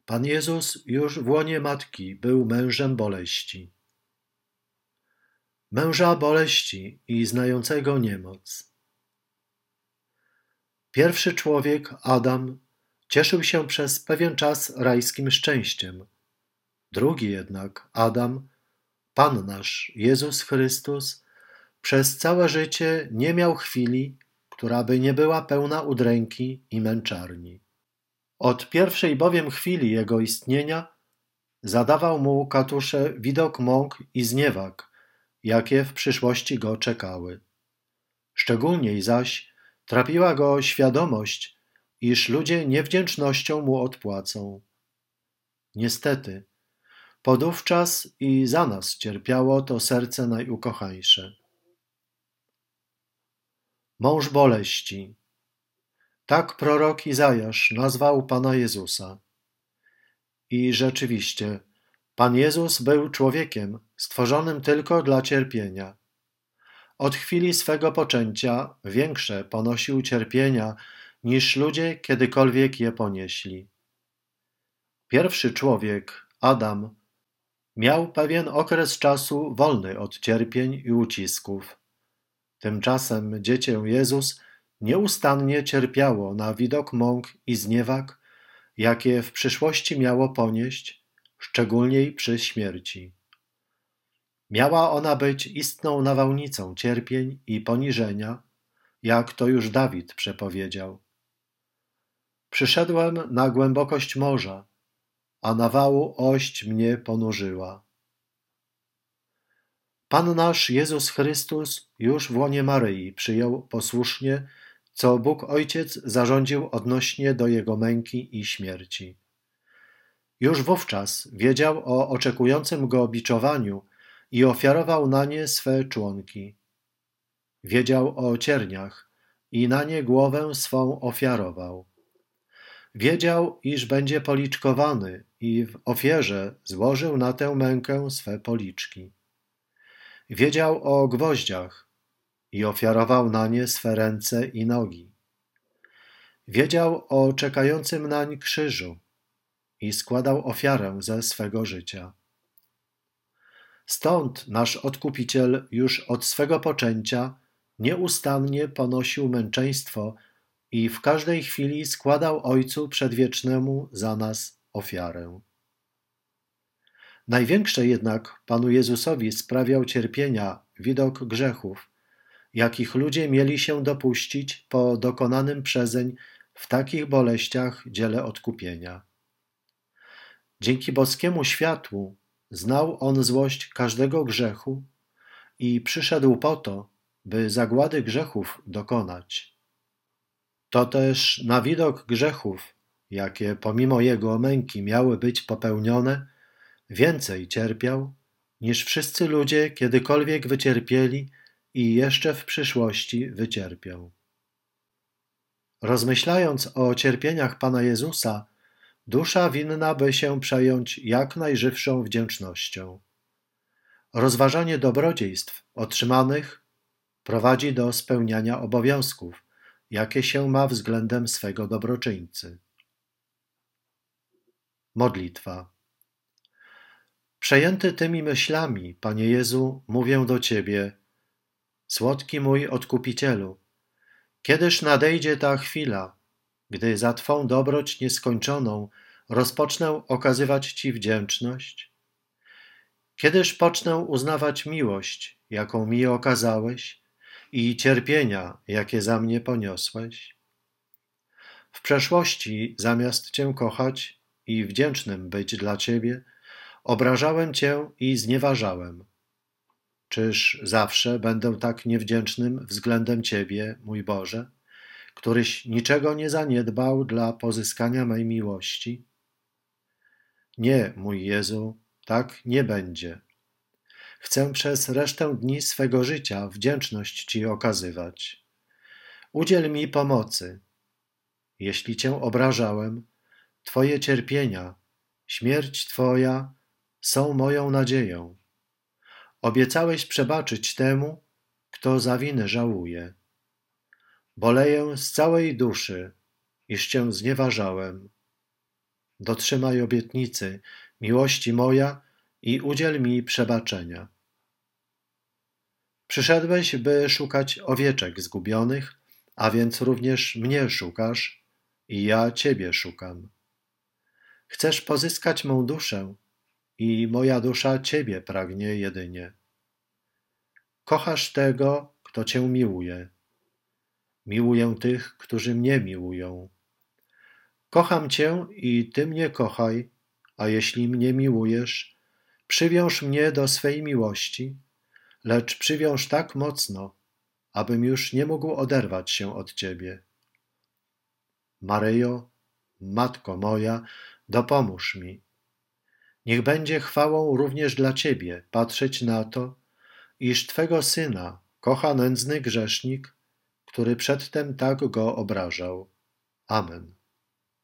Pan Jezus już w łonie matki był mężem boleści. Męża boleści i znającego niemoc. Pierwszy człowiek, Adam, cieszył się przez pewien czas rajskim szczęściem. Drugi jednak, Adam, Pan nasz, Jezus Chrystus, przez całe życie nie miał chwili, która by nie była pełna udręki i męczarni. Od pierwszej bowiem chwili jego istnienia zadawał mu katusze widok mąk i zniewag, jakie w przyszłości go czekały. Szczególniej zaś trapiła go świadomość, iż ludzie niewdzięcznością mu odpłacą. Niestety, podówczas i za nas cierpiało to serce najukochańsze. Mąż boleści. Tak prorok Izajasz nazwał Pana Jezusa. I rzeczywiście, Pan Jezus był człowiekiem stworzonym tylko dla cierpienia. Od chwili swego poczęcia większe ponosił cierpienia, niż ludzie kiedykolwiek je ponieśli. Pierwszy człowiek, Adam, miał pewien okres czasu wolny od cierpień i ucisków. Tymczasem dziecię Jezus nieustannie cierpiało na widok mąk i zniewag, jakie w przyszłości miało ponieść, szczególnie przy śmierci. Miała ona być istną nawałnicą cierpień i poniżenia, jak to już Dawid przepowiedział. Przyszedłem na głębokość morza, a nawału ość mnie ponurzyła. Pan nasz Jezus Chrystus już w łonie Maryi przyjął posłusznie, co Bóg Ojciec zarządził odnośnie do Jego męki i śmierci. Już wówczas wiedział o oczekującym Go biczowaniu i ofiarował na nie swe członki. Wiedział o cierniach i na nie głowę swą ofiarował. Wiedział, iż będzie policzkowany i w ofierze złożył na tę mękę swe policzki. Wiedział o gwoździach i ofiarował na nie swe ręce i nogi. Wiedział o czekającym nań krzyżu i składał ofiarę ze swego życia. Stąd nasz Odkupiciel już od swego poczęcia nieustannie ponosił męczeństwo i w każdej chwili składał Ojcu Przedwiecznemu za nas ofiarę. Największe jednak Panu Jezusowi sprawiał cierpienia widok grzechów, jakich ludzie mieli się dopuścić po dokonanym przezeń w takich boleściach dziele odkupienia. Dzięki boskiemu światłu znał on złość każdego grzechu i przyszedł po to, by zagłady grzechów dokonać. To też na widok grzechów, jakie pomimo jego męki miały być popełnione, więcej cierpiał, niż wszyscy ludzie kiedykolwiek wycierpieli i jeszcze w przyszłości wycierpią. Rozmyślając o cierpieniach Pana Jezusa, dusza winna by się przejąć jak najżywszą wdzięcznością. Rozważanie dobrodziejstw otrzymanych prowadzi do spełniania obowiązków, jakie się ma względem swego dobroczyńcy. Modlitwa. Przejęty tymi myślami, Panie Jezu, mówię do Ciebie: słodki mój Odkupicielu, kiedyż nadejdzie ta chwila, gdy za Twą dobroć nieskończoną rozpocznę okazywać Ci wdzięczność? Kiedyż pocznę uznawać miłość, jaką mi okazałeś, i cierpienia, jakie za mnie poniosłeś? W przeszłości, zamiast Cię kochać i wdzięcznym być dla Ciebie, obrażałem Cię i znieważałem. Czyż zawsze będę tak niewdzięcznym względem Ciebie, mój Boże, któryś niczego nie zaniedbał dla pozyskania mej miłości? Nie, mój Jezu, tak nie będzie. Chcę przez resztę dni swego życia wdzięczność Ci okazywać. Udziel mi pomocy. Jeśli Cię obrażałem, Twoje cierpienia, śmierć Twoja są moją nadzieją. Obiecałeś przebaczyć temu, kto za winę żałuje. Boleję z całej duszy, iż Cię znieważałem. dotrzymaj obietnicy, miłości moja i udziel mi przebaczenia. Przyszedłeś, by szukać owieczek zgubionych, a więc również mnie szukasz i ja Ciebie szukam. Chcesz pozyskać mą duszę i moja dusza Ciebie pragnie jedynie. Kochasz tego, kto Cię miłuje. Miłuję tych, którzy mnie miłują. Kocham Cię i Ty mnie kochaj, a jeśli mnie miłujesz, przywiąż mnie do swej miłości, lecz przywiąż tak mocno, abym już nie mógł oderwać się od Ciebie. Maryjo, Matko moja, dopomóż mi. Niech będzie chwałą również dla Ciebie patrzeć na to, iż Twego Syna kocha nędzny grzesznik, który przedtem tak go obrażał. Amen.